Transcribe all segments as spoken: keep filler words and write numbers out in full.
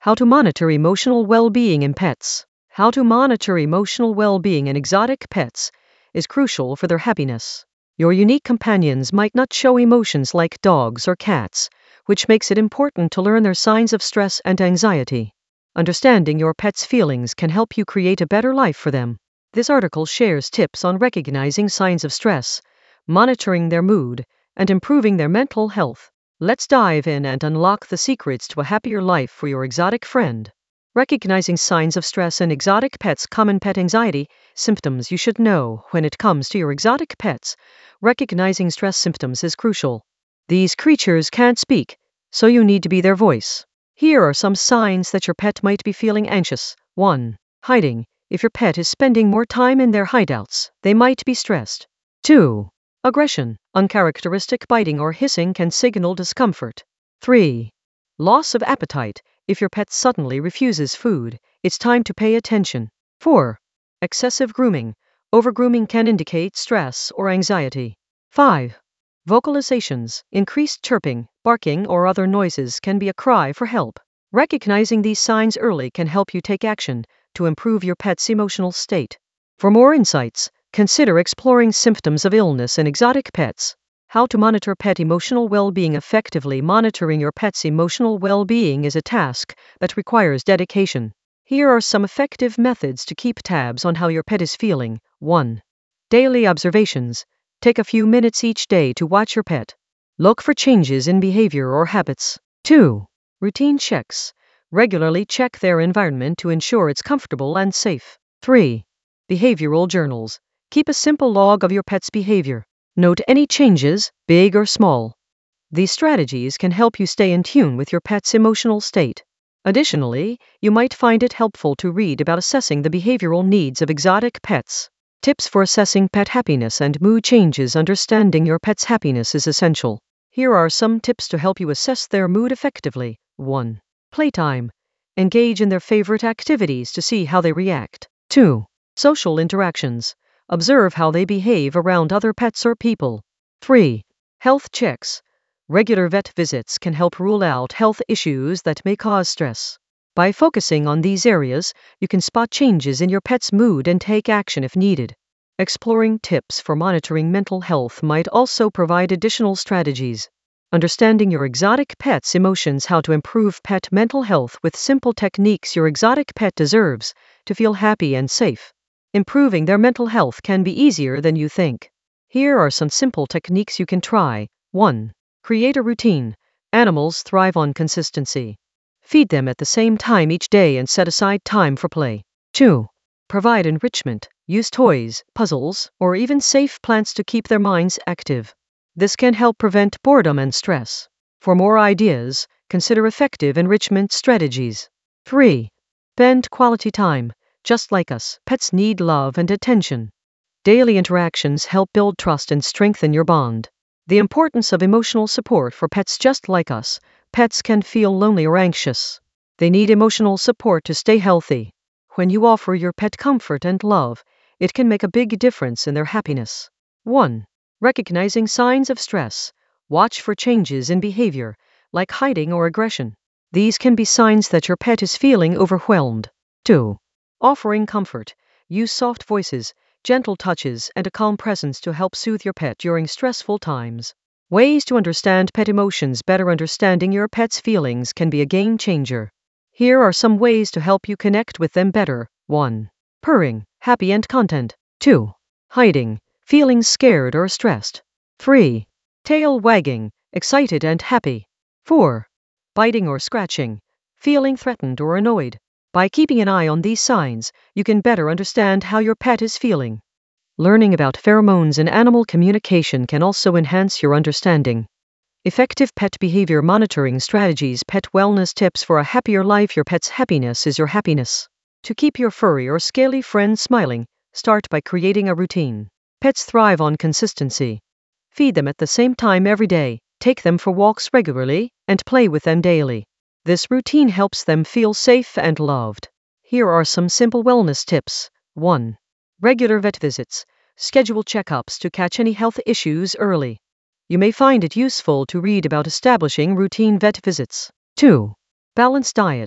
How to monitor emotional well-being in pets. How to monitor emotional well-being in exotic pets is crucial for their happiness. Your unique companions might not show emotions like dogs or cats, which makes it important to learn their signs of stress and anxiety. Understanding your pet's feelings can help you create a better life for them. This article shares tips on recognizing signs of stress, monitoring their mood, and improving their mental health. Let's dive in and unlock the secrets to a happier life for your exotic friend. Recognizing signs of stress in exotic pets. Common pet anxiety symptoms you should know. When it comes to your exotic pets, recognizing stress symptoms is crucial. These creatures can't speak, so you need to be their voice. Here are some signs that your pet might be feeling anxious. one. Hiding. If your pet is spending more time in their hideouts, they might be stressed. two. Aggression. Uncharacteristic biting or hissing can signal discomfort. three. Loss of appetite. If your pet suddenly refuses food, it's time to pay attention. four. Excessive grooming. Overgrooming can indicate stress or anxiety. five. Vocalizations. Increased chirping, barking, or other noises can be a cry for help. Recognizing these signs early can help you take action to improve your pet's emotional state. For more insights, consider exploring symptoms of illness in exotic pets. How to monitor pet emotional well-being effectively. Monitoring your pet's emotional well-being is a task that requires dedication. Here are some effective methods to keep tabs on how your pet is feeling. one. Daily observations. Take a few minutes each day to watch your pet. Look for changes in behavior or habits. two. Routine checks. Regularly check their environment to ensure it's comfortable and safe. three. Behavioral journals. Keep a simple log of your pet's behavior. Note any changes, big or small. These strategies can help you stay in tune with your pet's emotional state. Additionally, you might find it helpful to read about assessing the behavioral needs of exotic pets. Tips for assessing pet happiness and mood changes. Understanding your pet's happiness is essential. Here are some tips to help you assess their mood effectively. one. Playtime. Engage in their favorite activities to see how they react. two. Social interactions. Observe how they behave around other pets or people. three. Health checks. Regular vet visits can help rule out health issues that may cause stress. By focusing on these areas, you can spot changes in your pet's mood and take action if needed. Exploring tips for monitoring mental health might also provide additional strategies. Understanding your exotic pet's emotions. How to improve pet mental health with simple techniques. Your exotic pet deserves to feel happy and safe. Improving their mental health can be easier than you think. Here are some simple techniques you can try. one. Create a routine. Animals thrive on consistency. Feed them at the same time each day and set aside time for play. two. Provide enrichment. Use toys, puzzles, or even safe plants to keep their minds active. This can help prevent boredom and stress. For more ideas, consider effective enrichment strategies. three. Spend quality time. Just like us, pets need love and attention. Daily interactions help build trust and strengthen your bond. The importance of emotional support for pets. Just like us, pets can feel lonely or anxious. They need emotional support to stay healthy. When you offer your pet comfort and love, it can make a big difference in their happiness. one. Recognizing signs of stress. Watch for changes in behavior, like hiding or aggression. These can be signs that your pet is feeling overwhelmed. two. Offering comfort. Use soft voices, gentle touches, and a calm presence to help soothe your pet during stressful times. Ways to understand pet emotions better. Understanding your pet's feelings can be a game changer. Here are some ways to help you connect with them better. one. Purring, happy and content. two. Hiding, feeling scared or stressed. three. Tail wagging, excited and happy. four. Biting or scratching, feeling threatened or annoyed. By keeping an eye on these signs, you can better understand how your pet is feeling. Learning about pheromones and animal communication can also enhance your understanding. Effective pet behavior monitoring strategies. Pet wellness tips for a happier life. Your pet's happiness is your happiness. To keep your furry or scaly friend smiling, start by creating a routine. Pets thrive on consistency. Feed them at the same time every day, take them for walks regularly, and play with them daily. This routine helps them feel safe and loved. Here are some simple wellness tips. one. Regular vet visits. Schedule checkups to catch any health issues early. You may find it useful to read about establishing routine vet visits. two. Balanced diet.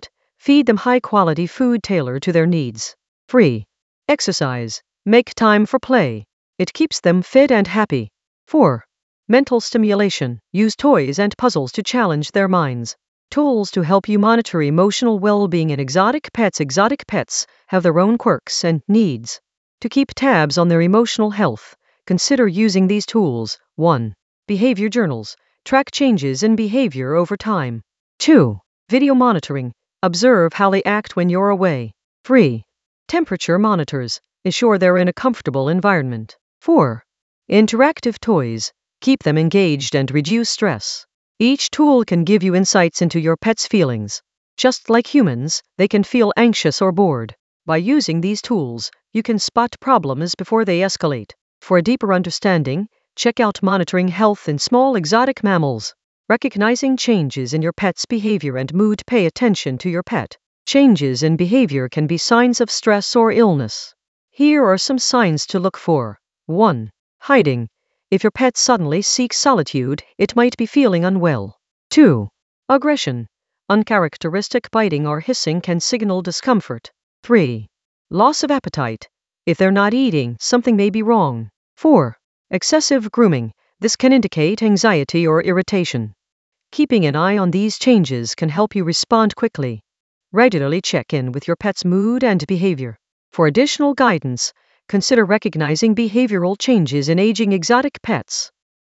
Feed them high-quality food tailored to their needs. three. Exercise. Make time for play. It keeps them fit and happy. four. Mental stimulation. Use toys and puzzles to challenge their minds. Tools to help you monitor emotional well-being in exotic pets. Exotic pets have their own quirks and needs. To keep tabs on their emotional health, consider using these tools. one. Behavior journals. Track changes in behavior over time. two. Video monitoring. Observe how they act when you're away. three. Temperature monitors. Ensure they're in a comfortable environment. four. Interactive toys. Keep them engaged and reduce stress. Each tool can give you insights into your pet's feelings. Just like humans, they can feel anxious or bored. By using these tools, you can spot problems before they escalate. For a deeper understanding, check out Monitoring Health in Small Exotic Mammals. Recognizing changes in your pet's behavior and mood. Pay attention to your pet. Changes in behavior can be signs of stress or illness. Here are some signs to look for. one. Hiding. If your pet suddenly seeks solitude, it might be feeling unwell. two. Aggression. Uncharacteristic biting or hissing can signal discomfort. three. Loss of appetite. If they're not eating, something may be wrong. four. Excessive grooming. This can indicate anxiety or irritation. Keeping an eye on these changes can help you respond quickly. Regularly check in with your pet's mood and behavior. For additional guidance, consider recognizing behavioral changes in aging exotic pets.